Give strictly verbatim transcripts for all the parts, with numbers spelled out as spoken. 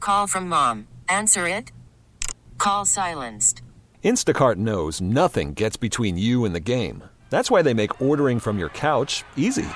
Call from mom. Answer it. Call silenced. Instacart knows nothing gets between you and the game. That's why they make ordering from your couch easy.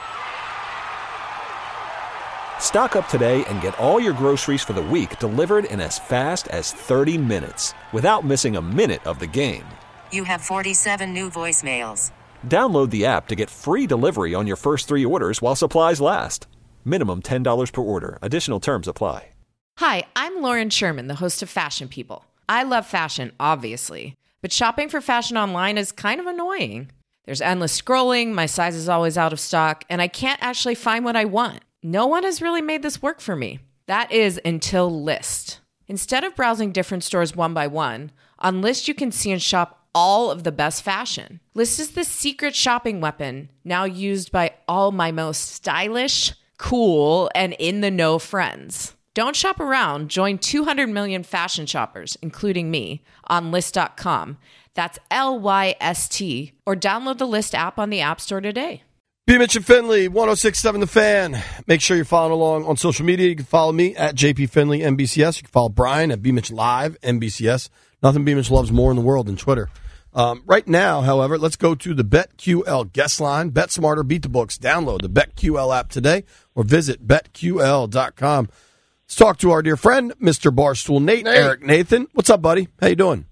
Stock up today and get all your groceries for the week delivered in as fast as thirty minutes without missing a minute of the game. You have forty-seven new voicemails. Download the app to get free delivery on your first three orders while supplies last. Minimum ten dollars per order. Additional terms apply. Hi, I'm Lauren Sherman, the host of Fashion People. I love fashion, obviously, but shopping for fashion online is kind of annoying. There's endless scrolling, my size is always out of stock, and I can't actually find what I want. No one has really made this work for me. That is until Lyst. Instead of browsing different stores one by one, on Lyst you can see and shop all of the best fashion. Lyst is the secret shopping weapon now used by all my most stylish, cool, and in-the-know friends. Don't shop around. Join two hundred million fashion shoppers, including me, on Lyst dot com. That's L Y S T. Or download the Lyst app on the App Store today. B. Mitch and Finley, one oh six point seven The Fan. Make sure you're following along on social media. You can follow me at J P Finley N B C S. You can follow Brian at B. Mitch Live N B C S. Nothing B. Mitch loves more in the world than Twitter. Um, right now, however, let's go to the BetQL guest line. Bet smarter, beat the books. Download the BetQL app today or visit bet Q L dot com. Let's talk to our dear friend, Mister Barstool Nate, Nate. Eric Nathan. What's up, buddy? How you doing?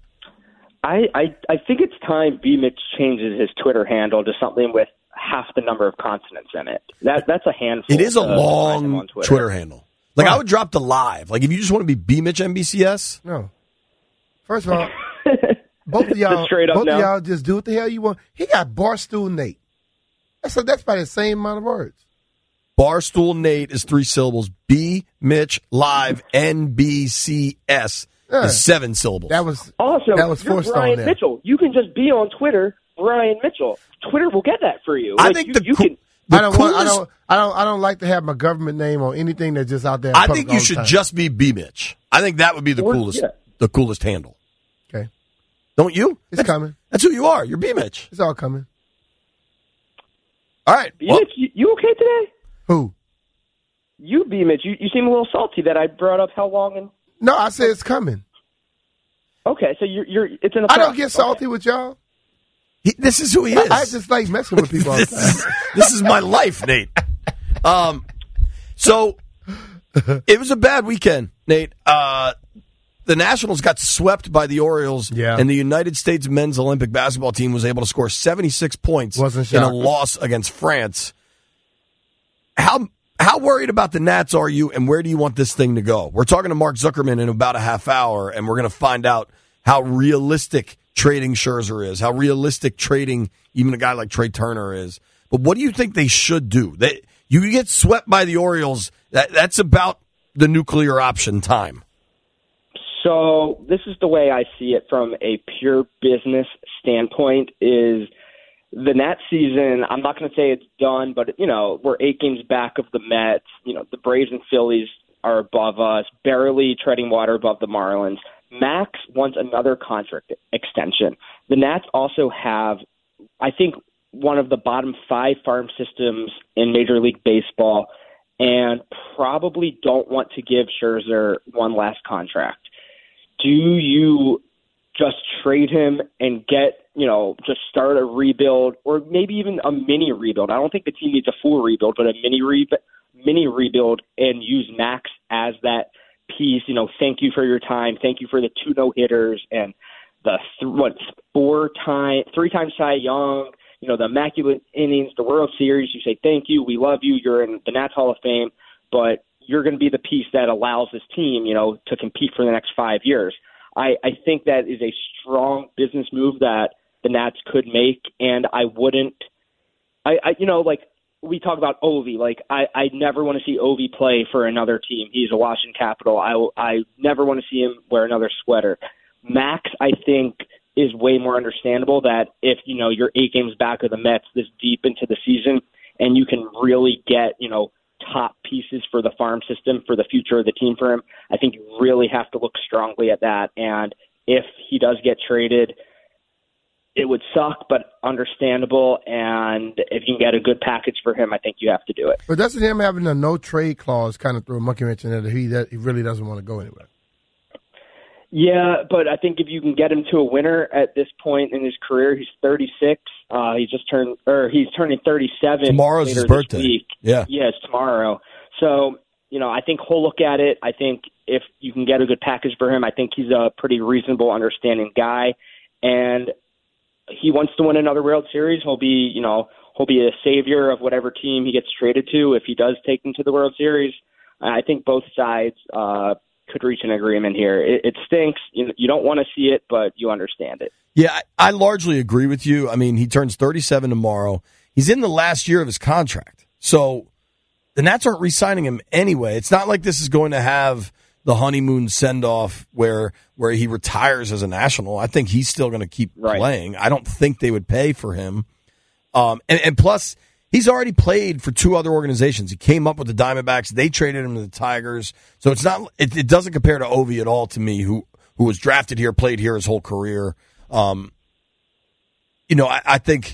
I, I, I think it's time B. Mitch changes his Twitter handle to something with half the number of consonants in it. That That's a handful. It is a uh, long Twitter. Twitter handle. Like, Wow. I would drop the live. Like, if you just want to be B. Mitch N B C S. No. First of all, both of y'all, Straight up both now. of y'all just do what the hell you want. He got Barstool Nate. That's a, that's probably the same amount of words. Barstool Nate is three syllables. B. Mitch Live N B C S Yeah. is seven syllables. That was Also, that was you're forced Brian on there. Mitchell. You can just be on Twitter, Brian Mitchell. Twitter will get that for you. I Like, think you, the you cool- can. the I don't want. I coolest- don't. I don't. I don't like to have my government name on anything that's just out there. in I public think all you the should time. just be B. Mitch. I think that would be the Or- coolest, yeah. the coolest handle. Okay, Don't you? it's That's, coming. that's who you are. You're B. Mitch. It's all coming. All right. B. Well, Mitch, you, you okay today? Who? You, B. Mitch, you, you seem a little salty that I brought up how long and. No, I said it's coming. Okay, so you're you're it's in the. I don't process. get salty with y'all. he, this is who he I, is. I just like messing with people all the this, time. is, this is my life, Nate. Um, so it was a bad weekend, Nate. Uh, the Nationals got swept by the Orioles, Yeah. and the United States men's Olympic basketball team was able to score seventy-six points Wasn't in a shocked. loss against France. How how worried about the Nats are you, and where do you want this thing to go? We're talking to Mark Zuckerman in about a half hour, and we're going to find out how realistic trading Scherzer is, how realistic trading even a guy like Trey Turner is. But what do you think they should do? They, you get swept by the Orioles, that, that's about the nuclear option time. So this is the way I see it from a pure business standpoint is the Nats season, I'm not going to say it's done, but, you know, we're eight games back of the Mets. You know, the Braves and Phillies are above us, barely treading water above the Marlins. Max wants another contract extension. The Nats also have, I think, one of the bottom five farm systems in Major League Baseball and probably don't want to give Scherzer one last contract. Do you just trade him and get, you know, just start a rebuild or maybe even a mini rebuild? I don't think the team needs a full rebuild, but a mini re- mini rebuild and use Max as that piece. You know, thank you for your time. Thank you for the two no-hitters and the th- what four time, three times Cy Young, you know, the immaculate innings, the World Series. You say, thank you. We love you. You're in the Nats Hall of Fame, but you're going to be the piece that allows this team, you know, to compete for the next five years. I, I think that is a strong business move that the Nats could make, and I wouldn't I, I you know, like we talk about Ovi, like I, I never want to see Ovi play for another team. He's a Washington Capital. I, I never want to see him wear another sweater. Max, I think, is way more understandable that if, you know, you're eight games back of the Mets this deep into the season and you can really get, you know, top pieces for the farm system, for the future of the team for him, I think you really have to look strongly at that. And if he does get traded, it would suck, but understandable. And if you can get a good package for him, I think you have to do it. But doesn't him having a no trade clause kind of throw a monkey wrench in there that he that he really doesn't want to go anywhere? Yeah, but I think if you can get him to a winner at this point in his career, he's thirty-six. Uh, he just turned, or he's turning thirty-seven. Tomorrow's later his birthday. This week. Yeah, yeah, it's tomorrow. So you know, I think he'll look at it. I think if you can get a good package for him, I think he's a pretty reasonable, understanding guy, and he wants to win another World Series. He'll be, you know, he'll be a savior of whatever team he gets traded to if he does take them to the World Series. I think both sides uh, could reach an agreement here. It, it stinks. You, you don't want to see it, but you understand it. Yeah, I, I largely agree with you. I mean, he turns thirty-seven tomorrow. He's in the last year of his contract. So the Nats aren't re-signing him anyway. It's not like this is going to have the honeymoon send-off where where he retires as a National. I think he's still going to keep right. playing. I don't think they would pay for him. Um, and, and plus, he's already played for two other organizations. He came up with the Diamondbacks. They traded him to the Tigers. So it's not. It, it doesn't compare to Ovi at all to me, who who was drafted here, played here his whole career. Um, you know, I, I think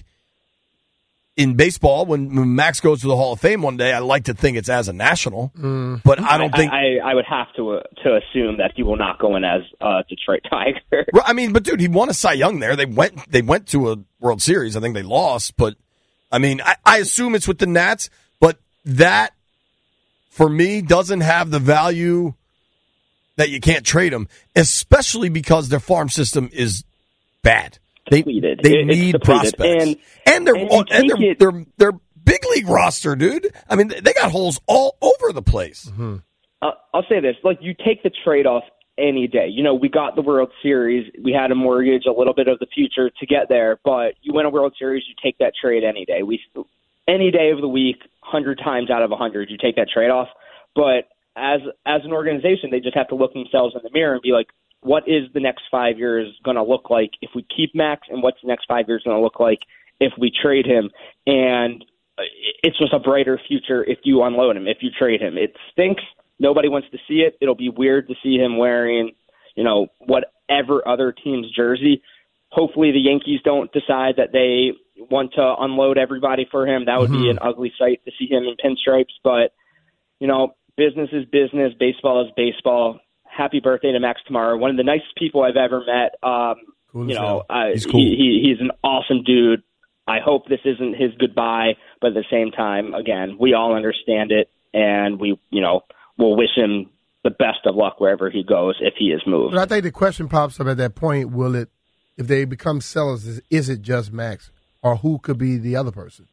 in baseball, when, when Max goes to the Hall of Fame one day, I like to think it's as a National, mm. but I don't I, think I, I would have to uh, to assume that he will not go in as uh, Detroit Tiger. I mean, but dude, he won a Cy Young there. They went they went to a World Series. I think they lost, but I mean, I, I assume it's with the Nats. But that for me doesn't have the value that you can't trade him, especially because their farm system is bad. They, depleted. they it, need prospects, and and they're and, and, and they're, it, they're they're big league roster, dude. I mean, they got holes all over the place. Mm-hmm. Uh, I'll say this: like, you take the trade off any day. You know, we got the World Series. We had to mortgage a little bit of the future to get there, but you win a World Series, you take that trade any day. We any day of the week, hundred times out of a hundred, you take that trade off. But as as an organization, they just have to look themselves in the mirror and be like, what is the next five years going to look like if we keep Max, and what's the next five years going to look like if we trade him? And it's just a brighter future if you unload him, if you trade him. It stinks. Nobody wants to see it. It'll be weird to see him wearing, you know, whatever other team's jersey. Hopefully the Yankees don't decide that they want to unload everybody for him. That would mm-hmm. be an ugly sight to see him in pinstripes. But, you know, business is business. Baseball is baseball. Happy birthday to Max tomorrow. One of the nicest people I've ever met. Um, cool you know, uh, he's cool. he, he, he's an awesome dude. I hope this isn't his goodbye, but at the same time, again, we all understand it, and we, you know, we'll wish him the best of luck wherever he goes if he is moved. But I think the question pops up at that point: will it, if they become sellers, is, is it just Max, or who could be the other person?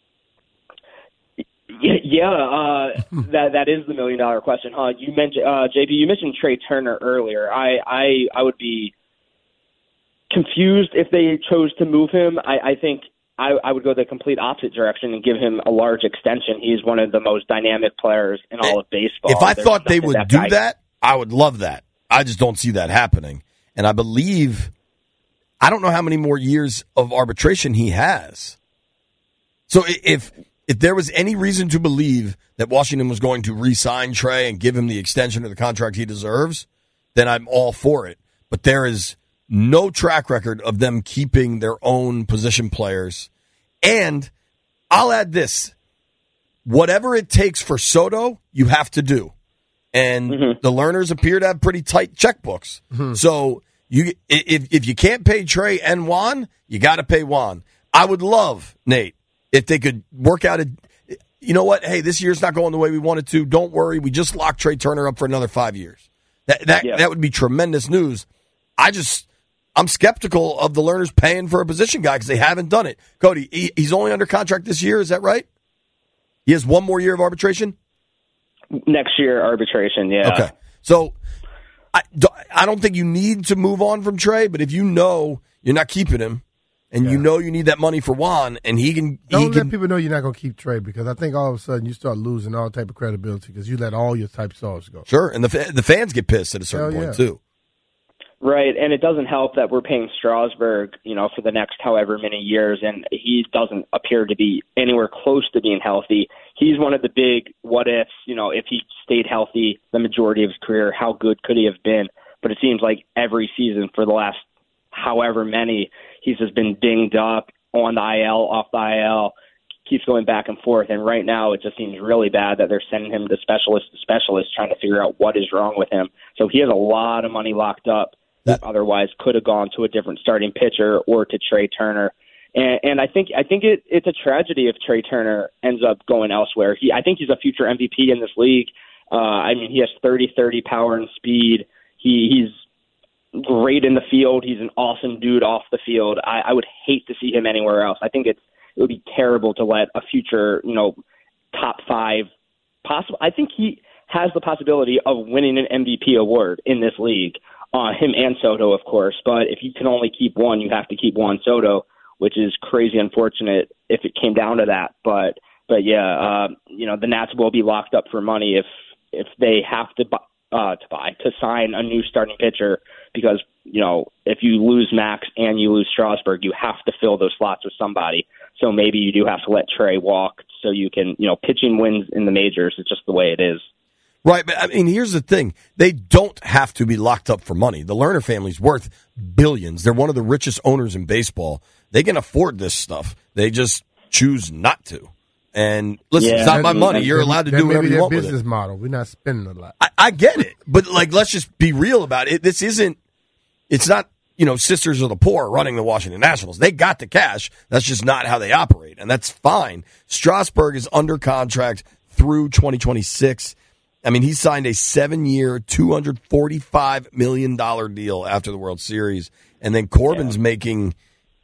Yeah, uh, that that is the million dollar question, huh? You mentioned uh, J P. You mentioned Trey Turner earlier. I, I I would be confused if they chose to move him. I, I think I, I would go the complete opposite direction and give him a large extension. He's one of the most dynamic players in all of baseball. If I There's thought they would that do guy- that, I would love that. I just don't see that happening, and I believe I don't know how many more years of arbitration he has. So if. If there was any reason to believe that Washington was going to re-sign Trey and give him the extension of the contract he deserves, then I'm all for it. But there is no track record of them keeping their own position players. And I'll add this. Whatever it takes for Soto, you have to do. And mm-hmm. the Lerners appear to have pretty tight checkbooks. Mm-hmm. So you, if, if you can't pay Trey and Juan, you got to pay Juan. I would love, Nate, if they could work out a, you know what? Hey, this year's not going the way we wanted to. Don't worry. We just locked Trey Turner up for another five years. That that yeah. that would be tremendous news. I just, I'm skeptical of the Lerners paying for a position guy because they haven't done it. Cody, he, he's only under contract this year. Is that right? He has one more year of arbitration? Next year, arbitration, yeah. Okay. So I, I don't think you need to move on from Trey, but if you know you're not keeping him, and yeah. you know you need that money for Juan, and he can. Don't he let can, people know you're not going to keep Trey, because I think all of a sudden you start losing all type of credibility because you let all your type stars go. Sure, and the the fans get pissed at a certain Hell point yeah. too. Right, and it doesn't help that we're paying Strasburg, you know, for the next however many years, and he doesn't appear to be anywhere close to being healthy. He's one of the big what ifs. You know, if he stayed healthy the majority of his career, how good could he have been? But it seems like every season for the last however many, he's just been dinged up. On the I L, off the I L, keeps going back and forth. And right now it just seems really bad that they're sending him to specialist to specialist trying to figure out what is wrong with him. So he has a lot of money locked up that otherwise could have gone to a different starting pitcher or to Trey Turner. And, and I think I think it, it's a tragedy if Trey Turner ends up going elsewhere. He I think he's a future M V P in this league. Uh, I mean, he has thirty thirty power and speed. He, he's great in the field. He's an awesome dude off the field. I, I would hate to see him anywhere else. I think it's it would be terrible to let a future, you know, top five possible. I think he has the possibility of winning an M V P award in this league. Uh, him and Soto, of course. But if you can only keep one, you have to keep Juan Soto, which is crazy unfortunate if it came down to that. But but yeah, uh, you know, the Nats will be locked up for money if if they have to buy, uh, to buy to sign a new starting pitcher, because you know if you lose Max and you lose Strasburg, you have to fill those slots with somebody. So maybe you do have to let Trey walk so you can, you know, pitching wins in the majors. It's just the way it is. Right, but I mean, here's the thing. They don't have to be locked up for money. The Lerner family's worth billions. They're one of the richest owners in baseball. They can afford this stuff. They just choose not to. And listen, Yeah. it's not my money. You're allowed to That do may whatever be you their want with business it. model. We're not spending a lot. I, I get it, but like, let's just be real about it. This isn't. It's not. You know, Sisters of the Poor running the Washington Nationals. They got the cash. That's just not how they operate, and that's fine. Strasburg is under contract through twenty twenty-six. I mean, he signed a seven-year, two hundred forty-five million dollars deal after the World Series, and then Corbin's yeah. making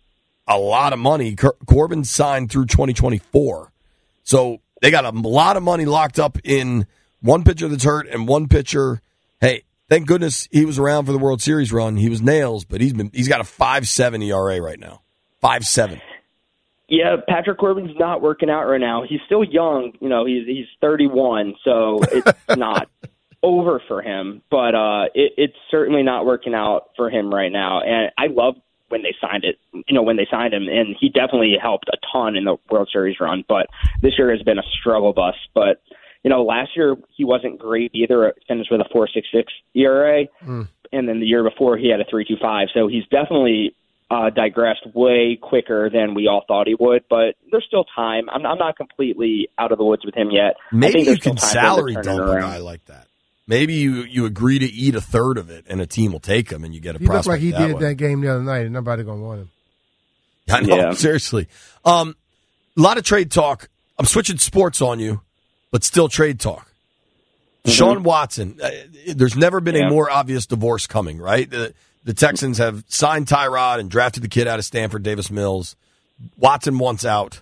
a lot of money. Corbin signed through twenty twenty-four. So they got a lot of money locked up in one pitcher that's hurt and one pitcher. Hey, thank goodness he was around for the World Series run. He was nails, but he's been he's got a five seven E R A right now. five seven. Yeah, Patrick Corbin's not working out right now. He's still young. You know, he's he's thirty-one, so it's not over for him. But uh, it, it's certainly not working out for him right now. And I love when they signed it, you know, when they signed him, and he definitely helped a ton in the World Series run. But this year has been a struggle bus. But you know, last year he wasn't great either. Finished with a four point six six E R A, mm. and then the year before he had a three point two five. So he's definitely uh, digressed way quicker than we all thought he would. But there's still time. I'm, I'm not completely out of the woods with him yet. Maybe you can salary dump a guy like that. Maybe you, you agree to eat a third of it, and a team will take him, and you get a he prospect. He looked like he that did way. that game the other night, and nobody going to want him. I know, yeah. seriously. Um, a lot of trade talk. I'm switching sports on you, but still trade talk. Mm-hmm. Deshaun Watson, uh, there's never been yeah. a more obvious divorce coming, right? The, the Texans have signed Tyrod and drafted the kid out of Stanford, Davis Mills. Watson wants out.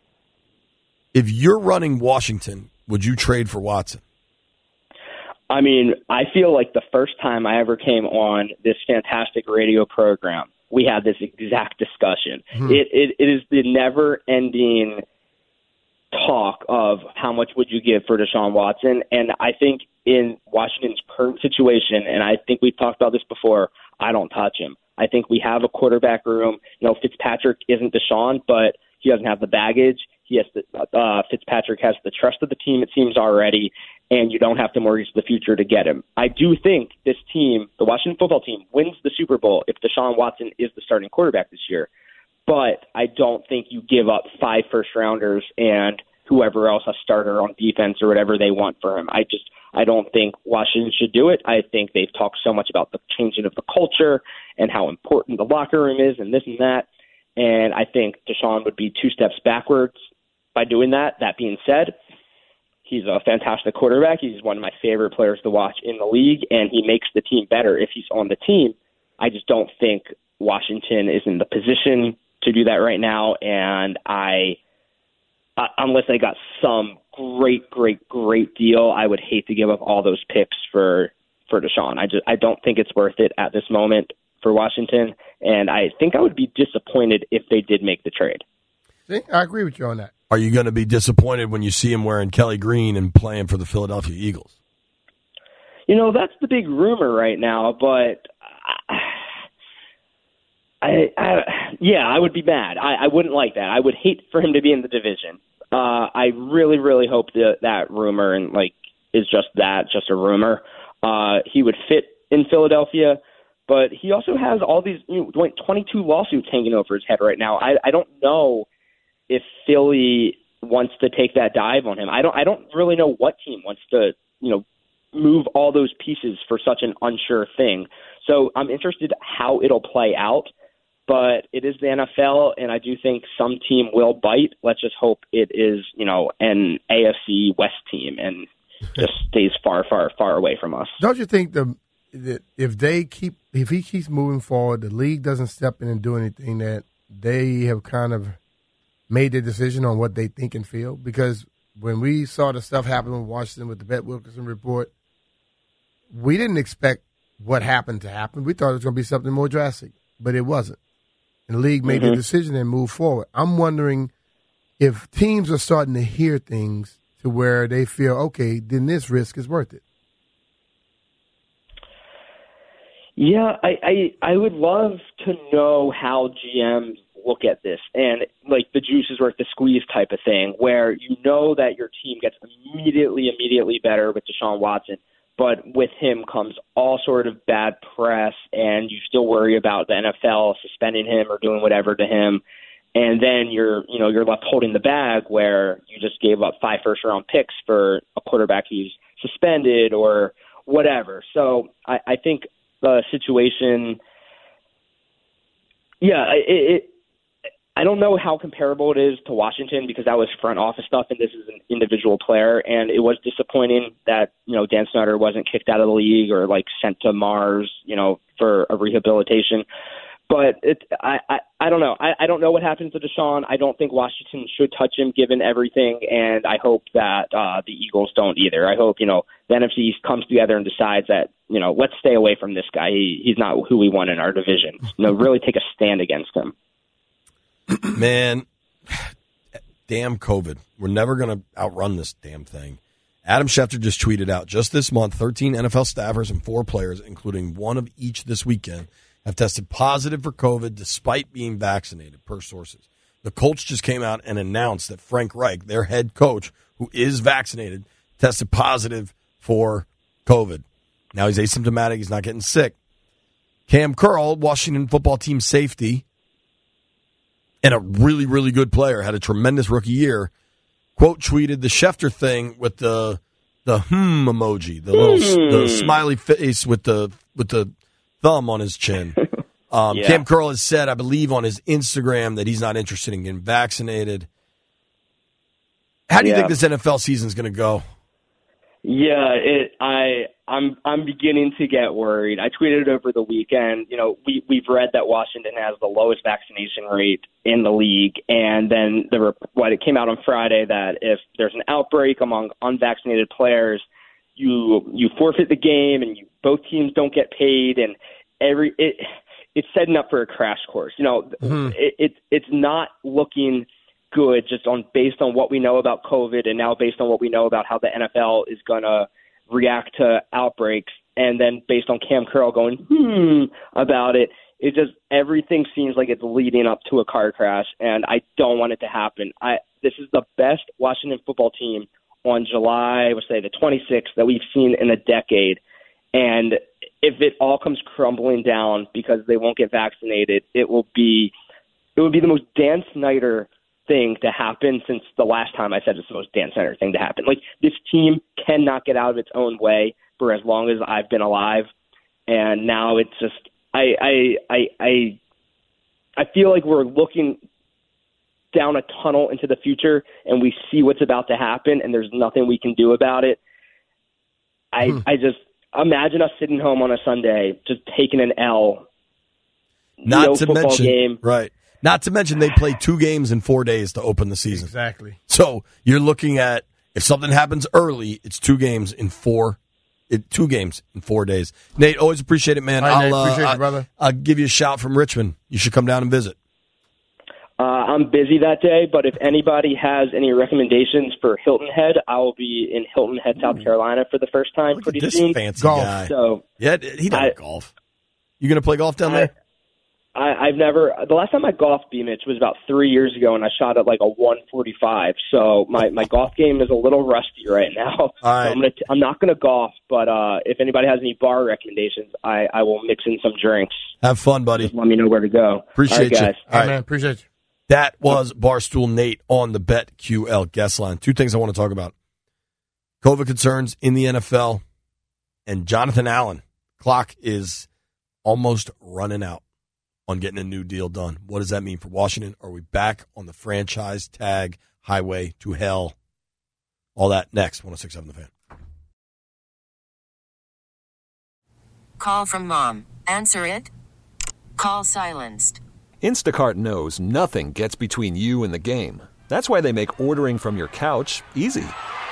If you're running Washington, would you trade for Watson? I mean, I feel like the first time I ever came on this fantastic radio program, we had this exact discussion. Hmm. It, it it is the never-ending talk of how much would you give for Deshaun Watson, and I think in Washington's current situation, and I think we've talked about this before, I don't touch him. I think we have a quarterback room. You know, Fitzpatrick isn't Deshaun, but he doesn't have the baggage. He has the, uh, Fitzpatrick has the trust of the team, it seems, already, and you don't have to mortgage the future to get him. I do think this team, the Washington football team, wins the Super Bowl if Deshaun Watson is the starting quarterback this year. But I don't think you give up five first-rounders and whoever else, a starter on defense or whatever they want for him. I just I don't think Washington should do it. I think they've talked so much about the changing of the culture and how important the locker room is and this and that. And I think Deshaun would be two steps backwards by doing that. That being said, he's a fantastic quarterback. He's one of my favorite players to watch in the league, and he makes the team better if he's on the team. I just don't think Washington is in the position to do that right now, and I, uh, unless they got some great, great, great deal, I would hate to give up all those picks for for Deshaun. I just I don't think it's worth it at this moment for Washington, and I think I would be disappointed if they did make the trade. See, I agree with you on that. Are you going to be disappointed when you see him wearing Kelly Green and playing for the Philadelphia Eagles? You know, that's the big rumor right now, but I, I, I yeah, I would be mad. I, I wouldn't like that. I would hate for him to be in the division. Uh, I really, really hope that that rumor and like is just that, just a rumor. Uh, he would fit in Philadelphia, but he also has all these you know, twenty-two lawsuits hanging over his head right now. I, I don't know if Philly wants to take that dive on him. I don't I don't really know what team wants to, you know, move all those pieces for such an unsure thing. So I'm interested how it'll play out, but it is the N F L, and I do think some team will bite. Let's just hope it is, you know, an A F C West team and just stays far, far, far away from us. Don't you think the that if they keep if he keeps moving forward, the league doesn't step in and do anything, that they have kind of made their decision on what they think and feel? Because when we saw the stuff happen in Washington with the Bet Wilkerson report, we didn't expect what happened to happen. We thought it was going to be something more drastic, but it wasn't. And the league made mm-hmm. the decision and moved forward. I'm wondering if teams are starting to hear things to where they feel, okay, then this risk is worth it. Yeah, I, I I would love to know how G Ms look at this, and like the juice is worth the squeeze type of thing, where you know that your team gets immediately, immediately better with Deshaun Watson, but with him comes all sort of bad press, and you still worry about the N F L suspending him or doing whatever to him, and then you're, you know, you're left holding the bag where you just gave up five first round picks for a quarterback who's suspended or whatever. So I, I think the situation, yeah, it, it I don't know how comparable it is to Washington because that was front office stuff and this is an individual player. And it was disappointing that, you know, Dan Snyder wasn't kicked out of the league or like sent to Mars, you know, for a rehabilitation. But it, I, I, I don't know. I, I don't know what happens to Deshaun. I don't think Washington should touch him given everything. And I hope that uh, the Eagles don't either. I hope, you know, the N F C East comes together and decides that, you know, let's stay away from this guy. He, he's not who we want in our division. You know, really take a stand against him. Man, damn COVID. We're never going to outrun this damn thing. Adam Schefter just tweeted out, just this month, thirteen N F L staffers and four players, including one of each this weekend, have tested positive for COVID despite being vaccinated, per sources. The Colts just came out and announced that Frank Reich, their head coach, who is vaccinated, tested positive for COVID. Now he's asymptomatic. He's not getting sick. Cam Curl, Washington football team safety, and a really, really good player, had a tremendous rookie year, quote tweeted the Schefter thing with the the hmm emoji, the little hmm. the smiley face with the with the thumb on his chin. Um, yeah. Cam Curl has said, I believe, on his Instagram that he's not interested in getting vaccinated. How do you yeah. think this N F L season is going to go? Yeah, it. I. I'm. I'm beginning to get worried. I tweeted it over the weekend. You know, we we've read that Washington has the lowest vaccination rate in the league, and then the what it came out on Friday that if there's an outbreak among unvaccinated players, you you forfeit the game, and you, both teams don't get paid, and every it it's setting up for a crash course. You know, mm-hmm. it, it it's not looking good just on based on what we know about COVID and now based on what we know about how the N F L is going to react to outbreaks, and then based on Cam Curl going hmm about it, it just everything seems like it's leading up to a car crash, and I don't want it to happen. I this is the best Washington football team on July, let's say the twenty-sixth that we've seen in a decade, and if it all comes crumbling down because they won't get vaccinated, it will be it would be the most Dan Snyder thing to happen since the last time I said it's the most Dan Snyder thing to happen. Like, this team cannot get out of its own way for as long as I've been alive, and now it's just I I I I, I feel like we're looking down a tunnel into the future, and we see what's about to happen, and there's nothing we can do about it. I hmm. I just imagine us sitting home on a Sunday just taking an L. Not no to football mention, game. right. Not to mention they play two games in four days to open the season. Exactly. So you're looking at, if something happens early, it's two games in four, it, two games in four days. Nate, always appreciate it, man. Right, I'll, Nate, appreciate uh, you, brother. I'll give you a shout from Richmond. You should come down and visit. Uh, I'm busy that day, but if anybody has any recommendations for Hilton Head, I will be in Hilton Head, South Carolina for the first time Look pretty at this soon. fancy golf. guy. So yeah, he does golf. You going to play golf down I, there? I, I've never. The last time I golfed, B-Mitch, was about three years ago, and I shot at like a one forty-five. So my, my golf game is a little rusty right now. All right. So I'm gonna. T- I'm not gonna golf, but uh, if anybody has any bar recommendations, I, I will mix in some drinks. Have fun, buddy. Just let me know where to go. Appreciate All right, you. guys. All right, man. Appreciate you. That was Barstool Nate on the BetQL guest line. Two things I want to talk about. COVID concerns in the N F L and Jonathan Allen. Clock is almost running out on getting a new deal done. What does that mean for Washington? Are we back on the franchise tag highway to hell? All that next. one oh six point seven The Fan. Call from mom. Answer it. Call silenced. Instacart knows nothing gets between you and the game. That's why they make ordering from your couch easy.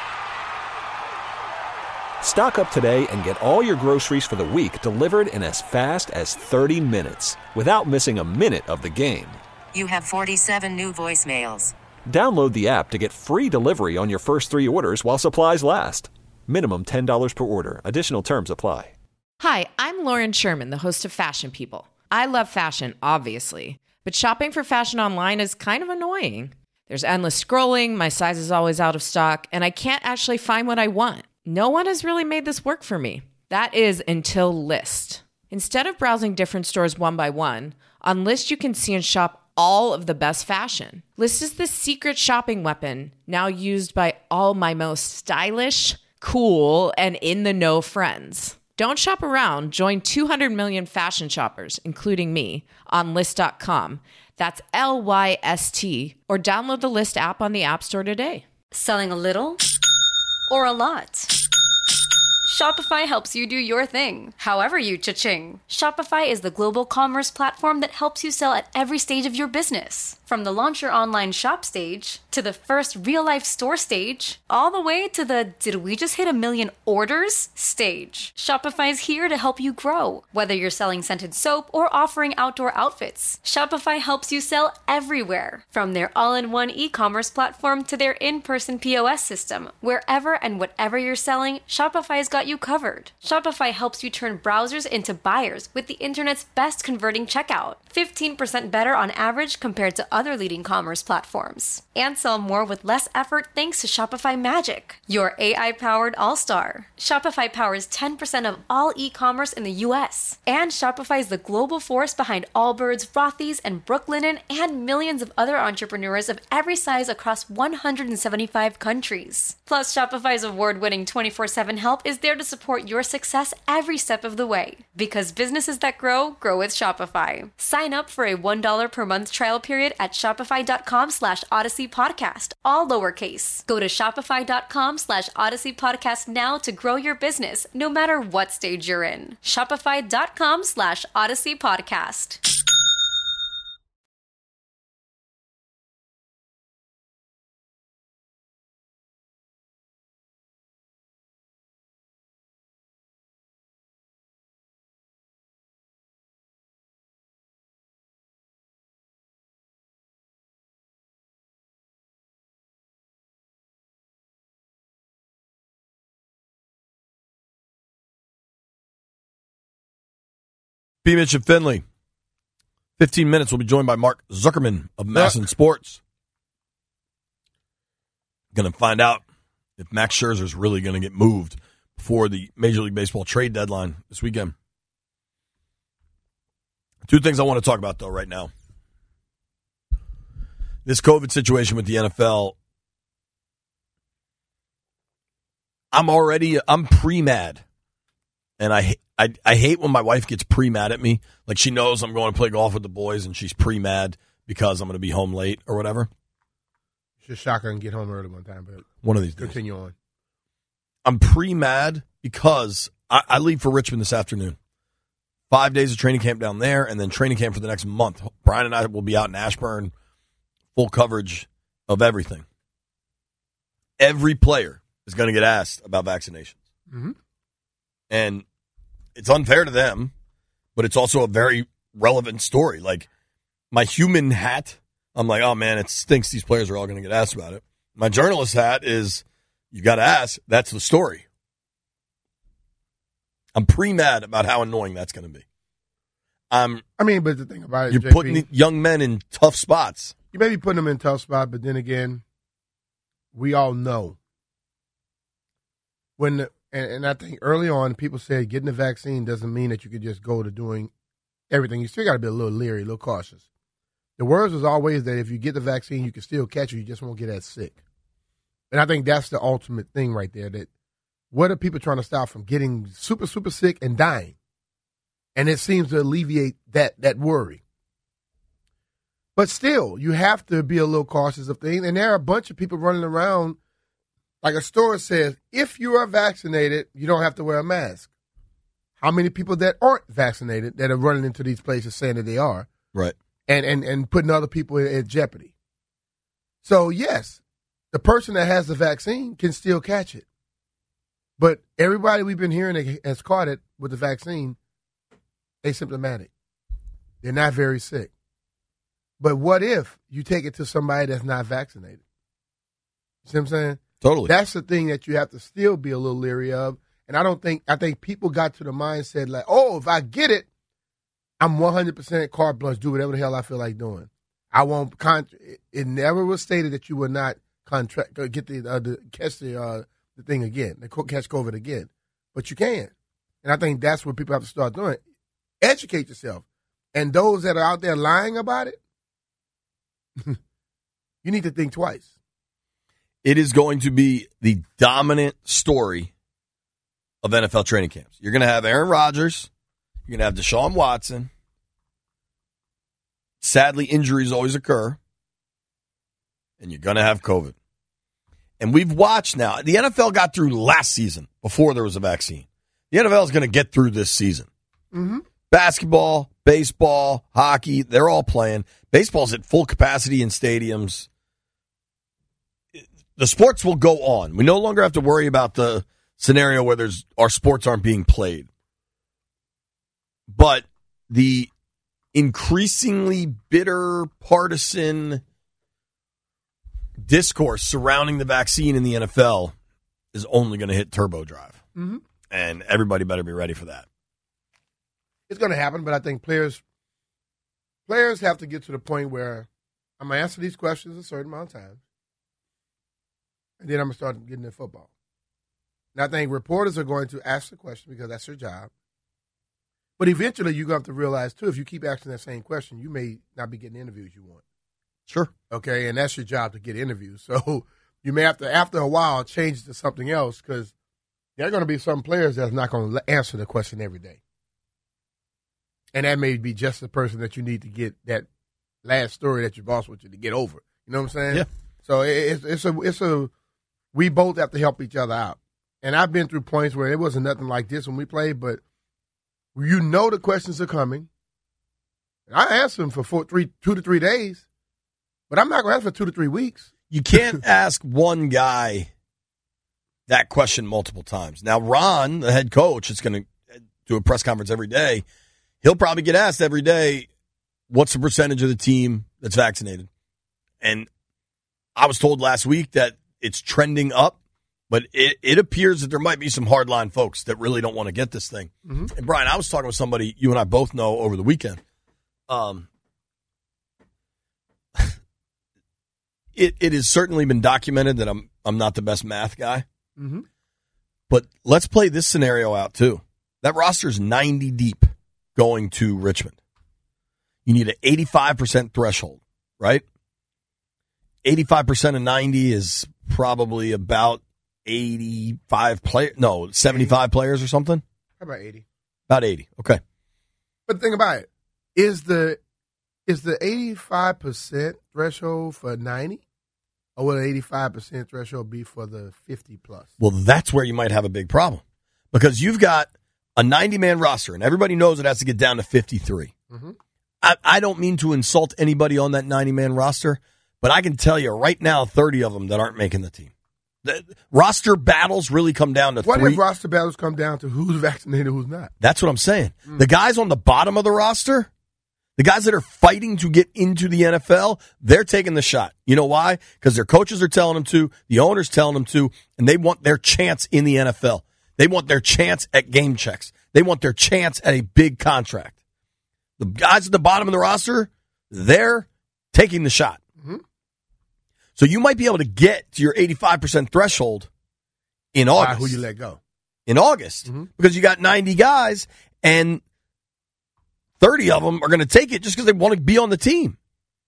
Stock up today and get all your groceries for the week delivered in as fast as thirty minutes without missing a minute of the game. You have forty-seven new voicemails. Download the app to get free delivery on your first three orders while supplies last. Minimum ten dollars per order. Additional terms apply. Hi, I'm Lauren Sherman, the host of Fashion People. I love fashion, obviously, but shopping for fashion online is kind of annoying. There's endless scrolling, my size is always out of stock, and I can't actually find what I want. No one has really made this work for me. That is until Lyst. Instead of browsing different stores one by one, on Lyst you can see and shop all of the best fashion. Lyst is the secret shopping weapon now used by all my most stylish, cool, and in-the-know friends. Don't shop around. Join two hundred million fashion shoppers, including me, on Lyst dot com. That's L Y S T. Or download the Lyst app on the App Store today. Selling a little or a lot? Shopify helps you do your thing, however you cha-ching. Shopify is the global commerce platform that helps you sell at every stage of your business. From the launch your online shop stage, to the first real-life store stage, all the way to the did we just hit a million orders stage. Shopify's here to help you grow. Whether you're selling scented soap or offering outdoor outfits, Shopify helps you sell everywhere. From their all-in-one e-commerce platform to their in-person P O S system, wherever and whatever you're selling, Shopify's got you covered. Shopify helps you turn browsers into buyers with the internet's best converting checkout. fifteen percent better on average compared to other leading commerce platforms. And sell more with less effort thanks to Shopify Magic, your A I-powered all-star. Shopify powers ten percent of all e-commerce in the U S. And Shopify is the global force behind Allbirds, Rothy's, and Brooklinen, and millions of other entrepreneurs of every size across one hundred seventy-five countries. Plus, Shopify's award-winning twenty-four seven help is there to support your success every step of the way. Because businesses that grow, grow with Shopify. Sign up for a one dollar per month trial period at shopify.com slash Odyssey Podcast, all lowercase. Go to shopify.com slash Odyssey Podcast now to grow your business, no matter what stage you're in. Shopify.com slash Odyssey Podcast. B. Mitch and Finley. fifteen minutes. We'll be joined by Mark Zuckerman of Masson Sports. Going to find out if Max Scherzer is really going to get moved before the Major League Baseball trade deadline this weekend. Two things I want to talk about, though, right now. This COVID situation with the N F L. I'm already, I'm pre-mad. And I, I I hate when my wife gets pre-mad at me. Like she knows I'm going to play golf with the boys and she's pre-mad because I'm going to be home late or whatever. Just shock her and get home early one time, but one of these days. Continue on. I'm pre-mad because I, I leave for Richmond this afternoon. Five days of training camp down there and then training camp for the next month. Brian and I will be out in Ashburn, full coverage of everything. Every player is going to get asked about vaccinations. Mm-hmm. And it's unfair to them, but it's also a very relevant story. Like, my human hat, I'm like, oh, man, it stinks these players are all going to get asked about it. My journalist hat is, you got to ask, that's the story. I'm pre-mad about how annoying that's going to be. I'm, I mean, but the thing about it, you're J P, putting the young men in tough spots. You may be putting them in tough spots, but then again, we all know. When the, and, and I think early on, people said getting the vaccine doesn't mean that you could just go to doing everything. You still got to be a little leery, a little cautious. The words was always that if you get the vaccine, you can still catch it. You just won't get as sick. And I think that's the ultimate thing right there. That what are people trying to stop from getting super, super sick and dying? And it seems to alleviate that that worry. But still, you have to be a little cautious of things. And there are a bunch of people running around, like a store says, if you are vaccinated, you don't have to wear a mask. How many people that aren't vaccinated that are running into these places saying that they are? Right. And and, and putting other people in, in jeopardy. So, yes, the person that has the vaccine can still catch it. But everybody we've been hearing that has caught it with the vaccine, asymptomatic. They're not very sick. But what if you take it to somebody that's not vaccinated? You see what I'm saying? Totally. That's the thing that you have to still be a little leery of. And I don't think, I think people got to the mindset like, oh, if I get it, I'm one hundred percent carte blanche, do whatever the hell I feel like doing. I won't, con- it never was stated that you would not contract, or get the, uh, the catch the, uh, the thing again, the catch COVID again. But you can. And I think that's what people have to start doing. Educate yourself. And those that are out there lying about it, you need to think twice. It is going to be the dominant story of N F L training camps. You're going to have Aaron Rodgers. You're going to have Deshaun Watson. Sadly, injuries always occur. And you're going to have COVID. And we've watched now. The N F L got through last season before there was a vaccine. The N F L is going to get through this season. Mm-hmm. Basketball, baseball, hockey, they're all playing. Baseball's at full capacity in stadiums. The sports will go on. We no longer have to worry about the scenario where there's our sports aren't being played. But the increasingly bitter partisan discourse surrounding the vaccine in the N F L is only going to hit turbo drive. Mm-hmm. And everybody better be ready for that. It's going to happen, but I think players players have to get to the point where I'm going to answer these questions a certain amount of time, and then I'm going to start getting into football. And I think reporters are going to ask the question because that's their job. But eventually you're going to have to realize, too, if you keep asking that same question, you may not be getting the interviews you want. Sure. Okay, and that's your job to get interviews. So you may have to, after a while, change it to something else because there are going to be some players that's not going to answer the question every day. And that may be just the person that you need to get that last story that your boss wants you to get over. You know what I'm saying? Yeah. So it's it's a it's a we both have to help each other out. And I've been through points where it wasn't nothing like this when we played, but you know the questions are coming. And I answer them for four, three, two to three days, but I'm not going to answer for two to three weeks. You can't ask one guy that question multiple times. Now, Ron, the head coach, is going to do a press conference every day. He'll probably get asked every day, what's the percentage of the team that's vaccinated? And I was told last week that it's trending up, but it, it appears that there might be some hardline folks that really don't want to get this thing. Mm-hmm. And, Brian, I was talking with somebody you and I both know over the weekend. Um, it it has certainly been documented that I'm I'm not the best math guy. Mm-hmm. But let's play this scenario out, too. That roster is ninety deep going to Richmond. You need an eighty-five percent threshold, right? eighty-five percent of ninety is probably about eighty-five players. No, seventy-five players or something? How about eighty? About eighty, okay. But think about it. Is the is the eighty-five percent threshold for ninety? Or will the eighty-five percent threshold be for the fifty plus? Well, that's where you might have a big problem. Because you've got a ninety-man roster, and everybody knows it has to get down to fifty-three. Mm-hmm. I, I don't mean to insult anybody on that ninety-man roster, but I can tell you right now thirty of them that aren't making the team. The roster battles really come down to what three. What if roster battles come down to who's vaccinated, who's not? That's what I'm saying. Mm. The guys on the bottom of the roster, the guys that are fighting to get into the N F L, they're taking the shot. You know why? Because their coaches are telling them to, the owner's telling them to, and they want their chance in the N F L. They want their chance at game checks. They want their chance at a big contract. The guys at the bottom of the roster, they're taking the shot. Mm-hmm. So you might be able to get to your eighty-five percent threshold in August. Who you let go? In August. Mm-hmm. Because you got ninety guys, and thirty of them are going to take it just because they want to be on the team.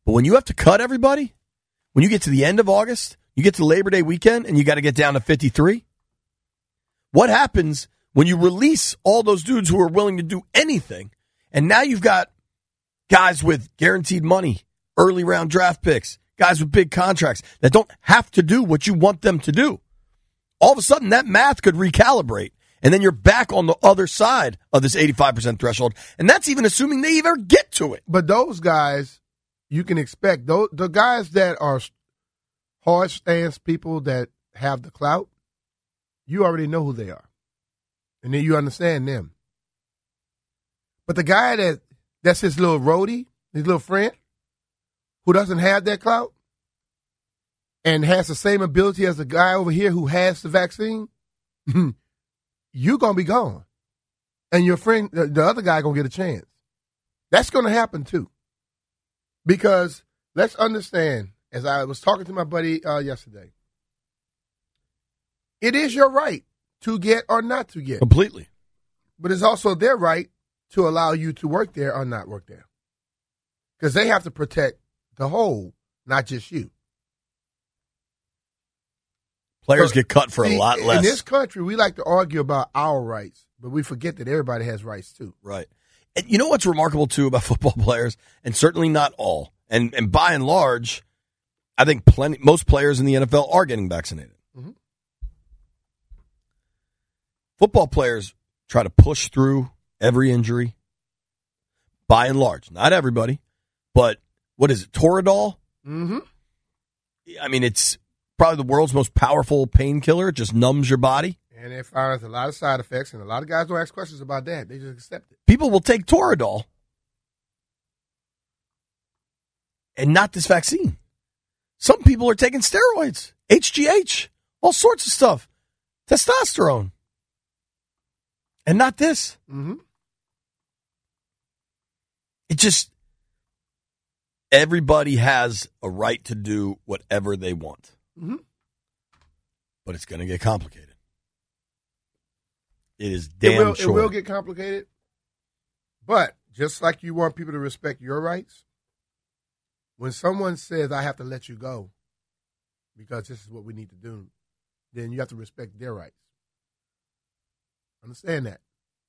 But when you have to cut everybody, when you get to the end of August, you get to Labor Day weekend, and you got to get down to fifty-three, what happens when you release all those dudes who are willing to do anything, and now you've got guys with guaranteed money, early round draft picks, guys with big contracts that don't have to do what you want them to do? All of a sudden, that math could recalibrate, and then you're back on the other side of this eighty-five percent threshold, and that's even assuming they even get to it. But those guys, you can expect, those, the guys that are hard stance people that have the clout, you already know who they are. And then you understand them. But the guy that that's his little roadie, his little friend, who doesn't have that clout and has the same ability as the guy over here who has the vaccine, you're going to be gone. And your friend, the, the other guy, going to get a chance. That's going to happen too. Because let's understand, as I was talking to my buddy uh, yesterday, it is your right to get or not to get. Completely. But it's also their right to allow you to work there or not work there. Because they have to protect the whole, not just you. Players so, get cut for see, a lot less. In this country, we like to argue about our rights, but we forget that everybody has rights too. Right. And you know what's remarkable, too, about football players? And certainly not all. And and by and large, I think plenty most players in the N F L are getting vaccinated. Mm-hmm. Football players try to push through every injury, by and large. Not everybody, but what is it, Toradol? Mm-hmm. I mean, it's probably the world's most powerful painkiller. It just numbs your body. And they find there's a lot of side effects, and a lot of guys don't ask questions about that. They just accept it. People will take Toradol and not this vaccine. Some people are taking steroids, H G H, all sorts of stuff, testosterone, and not this. Mm-hmm. It just, everybody has a right to do whatever they want. Mm-hmm. But it's going to get complicated. It is damn it will, sure. It will get complicated. But just like you want people to respect your rights, when someone says, I have to let you go because this is what we need to do, then you have to respect their rights. Understand that.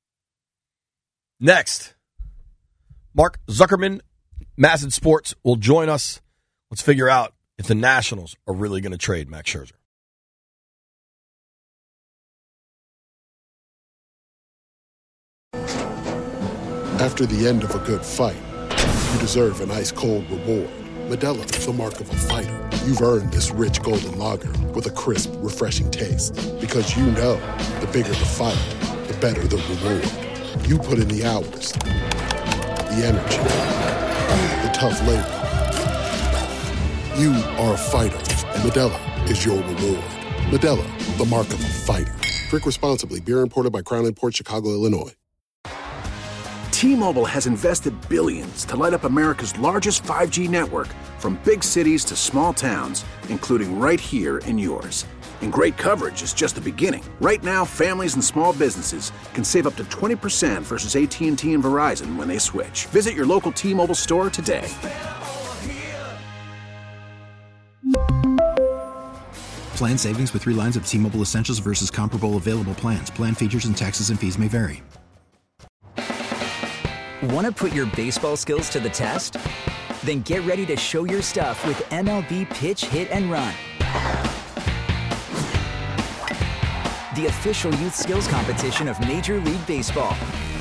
Next, Mark Zuckerman, Mazin Sports, will join us. Let's figure out if the Nationals are really going to trade Max Scherzer. After the end of a good fight, you deserve an ice-cold reward. Modelo is the mark of a fighter. You've earned this rich golden lager with a crisp, refreshing taste. Because you know, the bigger the fight, the better the reward. You put in the hours, the energy, the tough labor. You are a fighter, and Modelo is your reward. Modelo, the mark of a fighter. Drink responsibly. Beer imported by Crown Imports, Chicago, Illinois. T-Mobile has invested billions to light up America's largest five G network, from big cities to small towns, including right here in yours. And great coverage is just the beginning. Right now, families and small businesses can save up to twenty percent versus A T and T and Verizon when they switch. Visit your local T-Mobile store today. Plan savings with three lines of T-Mobile Essentials versus comparable available plans. Plan features and taxes and fees may vary. Want to put your baseball skills to the test? Then get ready to show your stuff with M L B Pitch, Hit, and Run. The official youth skills competition of Major League Baseball.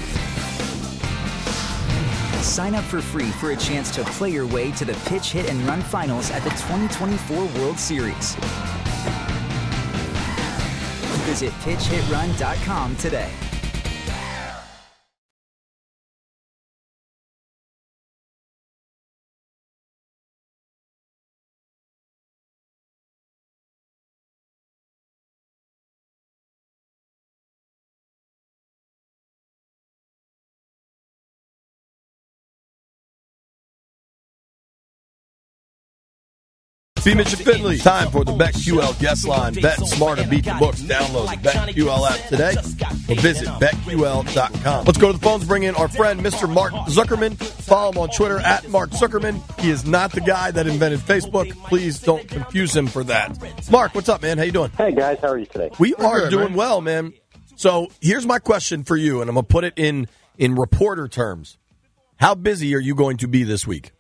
Sign up for free for a chance to play your way to the Pitch, Hit, and Run finals at the twenty twenty-four World Series. Visit pitch hit run dot com today. B. Mitch and Finley. Time for the BetQL guest line. Bet smarter, beat the books. Download the BetQL app today or visit bet Q L dot com. Let's go to the phones. Bring in our friend, Mister Mark Zuckerman. Follow him on Twitter at Mark Zuckerman. He is not the guy that invented Facebook. Please don't confuse him for that. Mark, what's up, man? How you doing? Hey, guys. How are you today? We We're are good, doing man. well, man. So here's my question for you, and I'm going to put it in, in reporter terms. How busy are you going to be this week?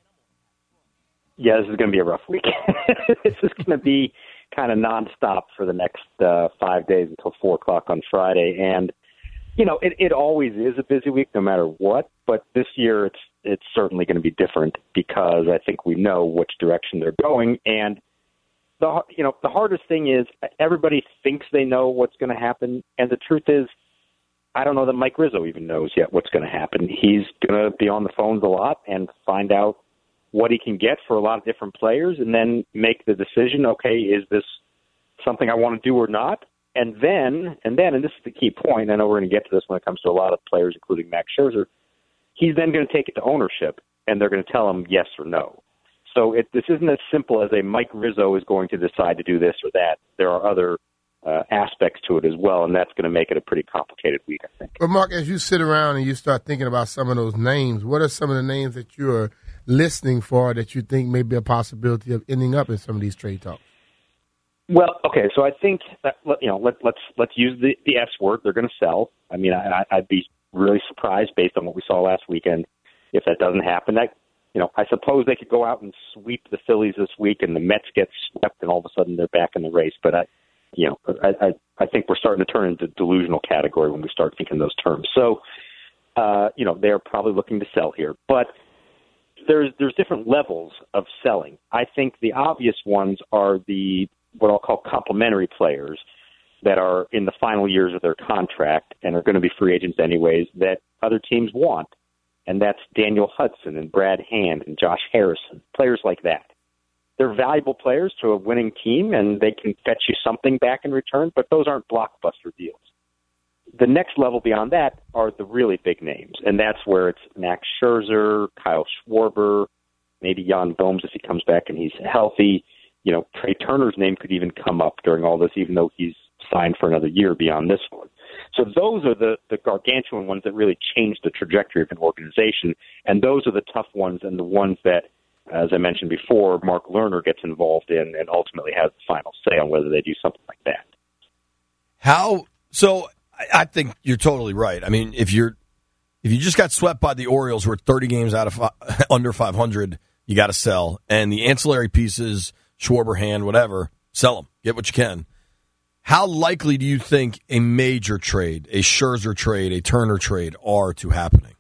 Yeah, this is going to be a rough week. This is going to be kind of nonstop for the next uh, five days until four o'clock on Friday. And, you know, it, it always is a busy week no matter what. But this year it's it's certainly going to be different because I think we know which direction they're going. And, the you know, the hardest thing is everybody thinks they know what's going to happen. And the truth is, I don't know that Mike Rizzo even knows yet what's going to happen. He's going to be on the phones a lot and find out what he can get for a lot of different players and then make the decision, okay, is this something I want to do or not? And then, and then, and this is the key point, I know we're going to get to this when it comes to a lot of players, including Max Scherzer, he's then going to take it to ownership, and they're going to tell him yes or no. So it, this isn't as simple as a Mike Rizzo is going to decide to do this or that. There are other uh, aspects to it as well, and that's going to make it a pretty complicated week, I think. But, Mark, as you sit around and you start thinking about some of those names, what are some of the names that you're listening for that you think may be a possibility of ending up in some of these trade talks? Well, okay, so I think that, you know, let, let's let's use the, the S word. They're going to sell. I mean, I, I'd be really surprised based on what we saw last weekend if that doesn't happen. That, you know, I suppose they could go out and sweep the Phillies this week, and the Mets get swept, and all of a sudden they're back in the race. But I, you know, I I, I think we're starting to turn into delusional category when we start thinking those terms. So, uh, you know, they're probably looking to sell here, but there's there's different levels of selling. I think the obvious ones are the what I'll call complementary players that are in the final years of their contract and are going to be free agents anyways that other teams want. And that's Daniel Hudson and Brad Hand and Josh Harrison, players like that. They're valuable players to a winning team, and they can fetch you something back in return, but those aren't blockbuster deals. The next level beyond that are the really big names, and that's where it's Max Scherzer, Kyle Schwarber, maybe Jan Gomes if he comes back and he's healthy. You know, Trey Turner's name could even come up during all this, even though he's signed for another year beyond this one. So those are the, the gargantuan ones that really change the trajectory of an organization, and those are the tough ones and the ones that, as I mentioned before, Mark Lerner gets involved in and ultimately has the final say on whether they do something like that. How so? I think you're totally right. I mean, if you're if you just got swept by the Orioles, who are thirty games out of five, under five hundred, you got to sell. And the ancillary pieces, Schwarber, Hand, whatever, sell them. Get what you can. How likely do you think a major trade, a Scherzer trade, a Turner trade, are to happening?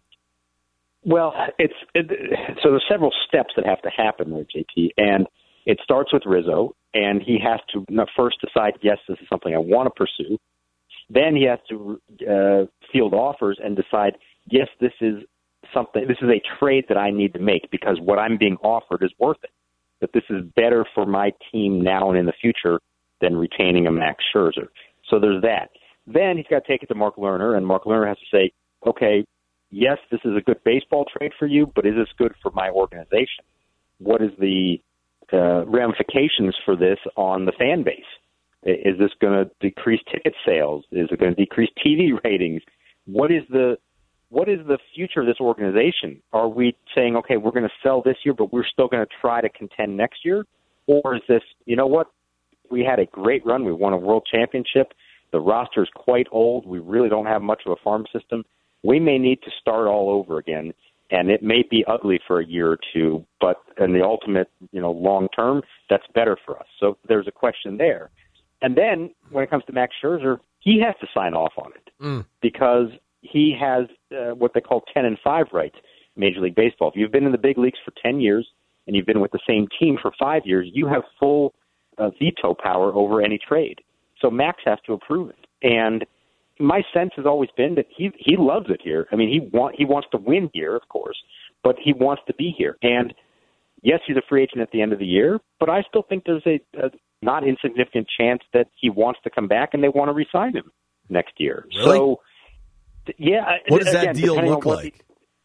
Well, it's it, so there's several steps that have to happen there, J P, and it starts with Rizzo, and he has to first decide, yes, this is something I want to pursue. Then he has to uh, field offers and decide, yes, this is something. This is a trade that I need to make because what I'm being offered is worth it. That this is better for my team now and in the future than retaining a Max Scherzer. So there's that. Then he's got to take it to Mark Lerner, and Mark Lerner has to say, okay, yes, this is a good baseball trade for you, but is this good for my organization? What is the uh, ramifications for this on the fan base? Is this going to decrease ticket sales? Is it going to decrease T V ratings? What is the what is the future of this organization? Are we saying, okay, we're going to sell this year, but we're still going to try to contend next year? Or is this, you know what, we had a great run. We won a world championship. The roster is quite old. We really don't have much of a farm system. We may need to start all over again, and it may be ugly for a year or two, but in the ultimate, you know, long term, that's better for us. So there's a question there. And then when it comes to Max Scherzer, he has to sign off on it mm. because he has uh, what they call ten and five rights, Major League Baseball. If you've been in the big leagues for ten years and you've been with the same team for five years, you have full uh, veto power over any trade. So Max has to approve it. And my sense has always been that he he loves it here. I mean, he want he wants to win here, of course, but he wants to be here. And yes, he's a free agent at the end of the year, but I still think there's a, a not insignificant chance that he wants to come back and they want to re-sign him next year. Really? So, yeah. What does again, that deal look what like? The,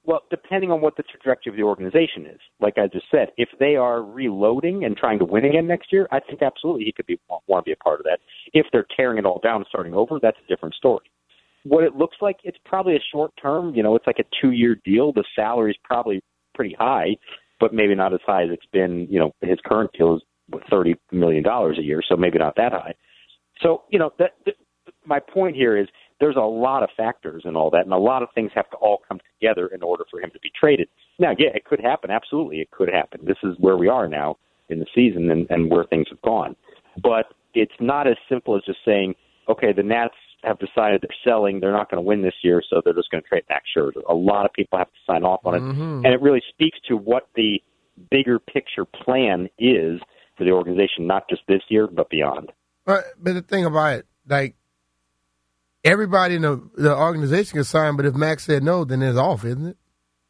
Well, depending on what the trajectory of the organization is. Like I just said, if they are reloading and trying to win again next year, I think absolutely he could be want to be a part of that. If they're tearing it all down and starting over, that's a different story. What it looks like, it's probably a short term. You know, it's like a two-year deal. The salary is probably pretty high, but maybe not as high as it's been. You know, his current deal is thirty million dollars a year, so maybe not that high. So, you know, that, that, my point here is there's a lot of factors and all that, and a lot of things have to all come together in order for him to be traded. Now, yeah, it could happen. Absolutely, it could happen. This is where we are now in the season and, and where things have gone. But it's not as simple as just saying, okay, the Nats have decided they're selling, they're not going to win this year, so they're just going to trade Max Scherzer. A lot of people have to sign off on it, mm-hmm. and it really speaks to what the bigger picture plan is for the organization, not just this year, but beyond. But, but the thing about it, like, everybody in the, the organization can sign, but if Max said no, then it's off, isn't it?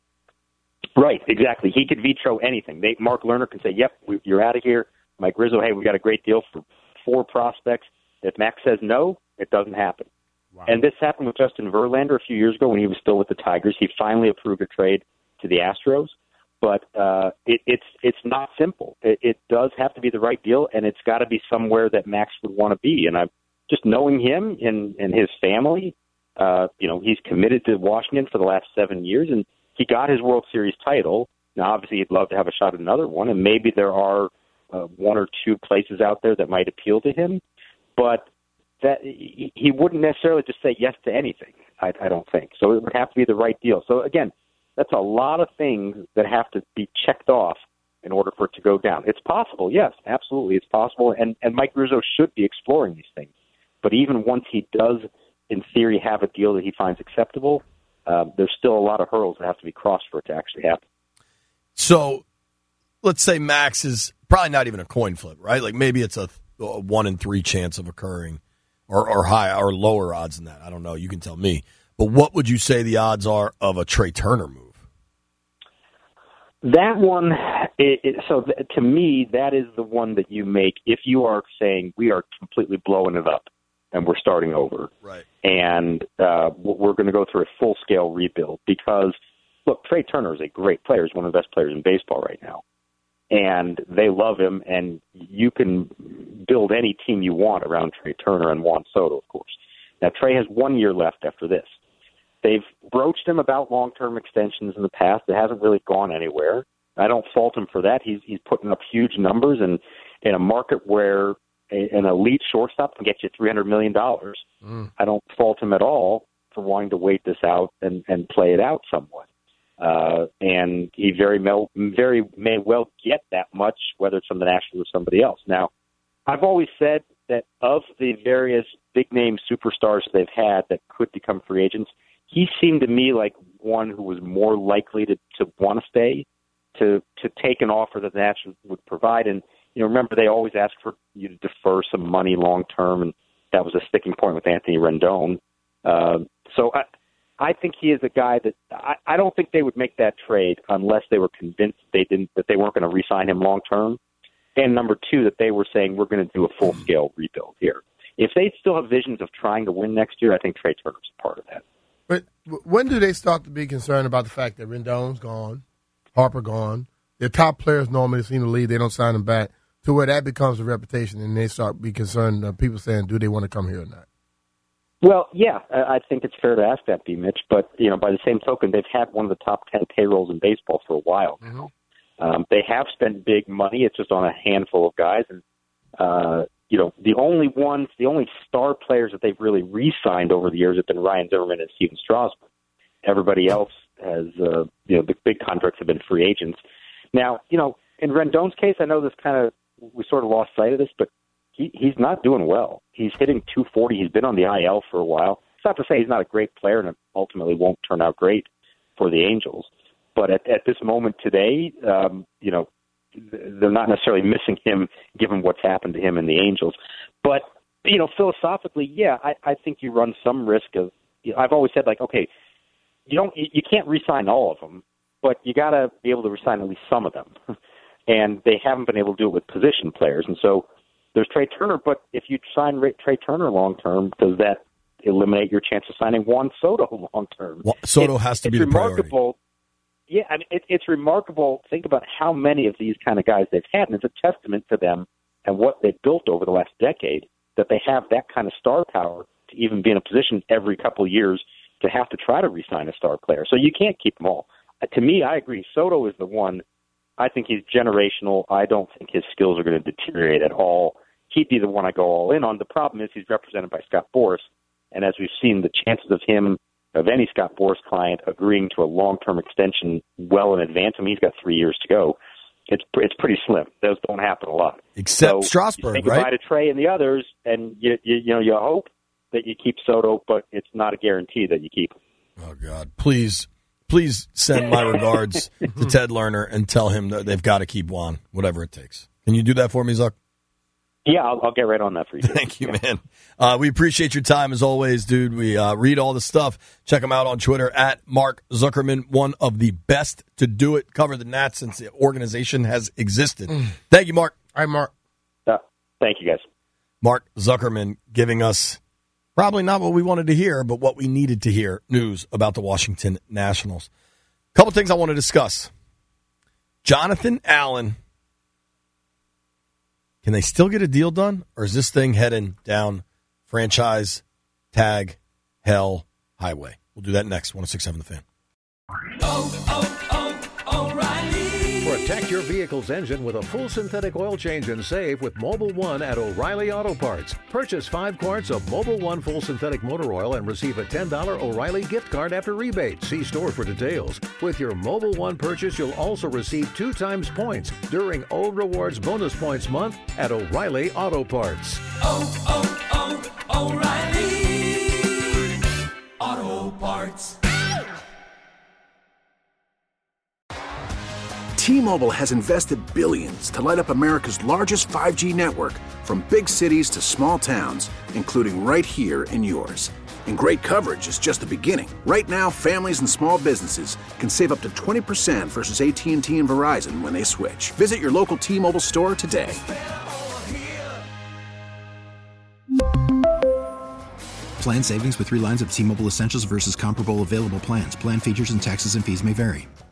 Right, exactly. He could veto anything. They, Mark Lerner can say, yep, we, you're out of here. Mike Rizzo, hey, we got a great deal for four prospects. If Max says no, it doesn't happen. Wow. And this happened with Justin Verlander a few years ago when he was still with the Tigers. He finally approved a trade to the Astros. But uh, it, it's it's not simple. It, it does have to be the right deal, and it's got to be somewhere that Max would want to be. And I'm just knowing him and, and his family. Uh, you know, he's committed to Washington for the last seven years, and he got his World Series title. Now, obviously, he'd love to have a shot at another one, and maybe there are uh, one or two places out there that might appeal to him. But that he, he wouldn't necessarily just say yes to anything. I, I don't think so. It would have to be the right deal. So again. That's a lot of things that have to be checked off in order for it to go down. It's possible, yes, absolutely, it's possible, and, and Mike Rizzo should be exploring these things. But even once he does, in theory, have a deal that he finds acceptable, uh, there's still a lot of hurdles that have to be crossed for it to actually happen. So let's say Max is probably not even a coin flip, right? Like maybe it's a, a one in three chance of occurring or, or high or lower odds than that. I don't know. You can tell me. But what would you say the odds are of a Trey Turner move? That one, it, it, so th- to me, that is the one that you make if you are saying we are completely blowing it up and we're starting over. Right. And uh, we're going to go through a full-scale rebuild because, look, Trey Turner is a great player. He's one of the best players in baseball right now. And they love him, and you can build any team you want around Trey Turner and Juan Soto, of course. Now, Trey has one year left after this. They've broached him about long-term extensions in the past. It hasn't really gone anywhere. I don't fault him for that. He's he's putting up huge numbers, and in a market where a, an elite shortstop can get you three hundred million dollars, mm. I don't fault him at all for wanting to wait this out and, and play it out somewhat. Uh, and he very may, very may well get that much, whether it's from the Nationals or somebody else. Now, I've always said that of the various big-name superstars they've had that could become free agents, he seemed to me like one who was more likely to, to want to stay, to to take an offer that the Nationals would provide. And, you know, remember, they always ask for you to defer some money long-term, and that was a sticking point with Anthony Rendon. Uh, so I, I think he is a guy that I, I don't think they would make that trade unless they were convinced they didn't that they weren't going to re-sign him long-term. And number two, that they were saying we're going to do a full-scale rebuild here. If they still have visions of trying to win next year, I think Trey Turner's a part of that. But when do they start to be concerned about the fact that Rendon's gone, Harper gone, their top players normally seem to leave, they don't sign them back, to where that becomes a reputation and they start to be concerned, uh, people saying, do they want to come here or not? Well, yeah, I think it's fair to ask that, B. Mitch, but, you know, by the same token, they've had one of the top ten payrolls in baseball for a while now. Mm-hmm. Um, they have spent big money. It's just on a handful of guys, and, uh, you know, the only ones, the only star players that they've really re-signed over the years have been Ryan Zimmerman and Steven Strasburg. Everybody else has, uh, you know, the big contracts have been free agents. Now, you know, in Rendon's case, I know this kind of, we sort of lost sight of this, but he, he's not doing well. He's hitting two forty. He's been on the I L for a while. It's not to say he's not a great player and it ultimately won't turn out great for the Angels. But at, at this moment today, um, you know, they're not necessarily missing him given what's happened to him in the Angels. But, you know, philosophically, yeah, I, I think you run some risk of, you know, I've always said, like, okay, you don't, you can't re-sign all of them, but you got to be able to re-sign at least some of them. And they haven't been able to do it with position players. And so there's Trey Turner, but if you sign Trey Turner long-term, does that eliminate your chance of signing Juan Soto long-term? Well, Soto it, has to be it's the remarkable. priority. Yeah, I mean, it, it's remarkable. Think about how many of these kind of guys they've had, and it's a testament to them and what they've built over the last decade that they have that kind of star power to even be in a position every couple of years to have to try to re-sign a star player. So you can't keep them all. Uh, to me, I agree. Soto is the one. I think he's generational. I don't think his skills are going to deteriorate at all. He'd be the one I go all in on. The problem is he's represented by Scott Boras, and as we've seen, the chances of him, of any Scott Boras client, agreeing to a long-term extension well in advance, I mean, he's got three years to go, it's it's pretty slim. Those don't happen a lot. Except so Strasburg, you say right? goodbye to Trey and the others, and you, you, you know, you hope that you keep Soto, but it's not a guarantee that you keep him. Oh, God. Please, please send my regards to Ted Lerner and tell him that they've got to keep Juan, whatever it takes. Can you do that for me, Zuck? Yeah, I'll, I'll get right on that for you. Thank you, man. Uh, we appreciate your time as always, dude. We uh, read all the stuff. Check him out on Twitter at Mark Zuckerman, one of the best to do it. Cover the Nats since the organization has existed. Mm. Thank you, Mark. All right, Mark. Uh, thank you, guys. Mark Zuckerman giving us probably not what we wanted to hear, but what we needed to hear, news about the Washington Nationals. A couple things I want to discuss. Jonathan Allen. Can they still get a deal done, or is this thing heading down franchise tag hell highway? We'll do that next. one oh six point seven The Fan. Oh, oh, oh, O'Reilly. Protect your vehicle's engine with a full synthetic oil change and save with Mobil one at O'Reilly Auto Parts. Purchase five quarts of Mobil one full synthetic motor oil and receive a ten dollars O'Reilly gift card after rebate. See store for details. With your Mobil one purchase, you'll also receive two times points during O Rewards Bonus Points Month at O'Reilly Auto Parts. Oh, oh, oh, O'Reilly Auto Parts. T-Mobile has invested billions to light up America's largest five G network, from big cities to small towns, including right here in yours. And great coverage is just the beginning. Right now, families and small businesses can save up to twenty percent versus A T and T and Verizon when they switch. Visit your local T-Mobile store today. Plan savings with three lines of T-Mobile Essentials versus comparable available plans. Plan features and taxes and fees may vary.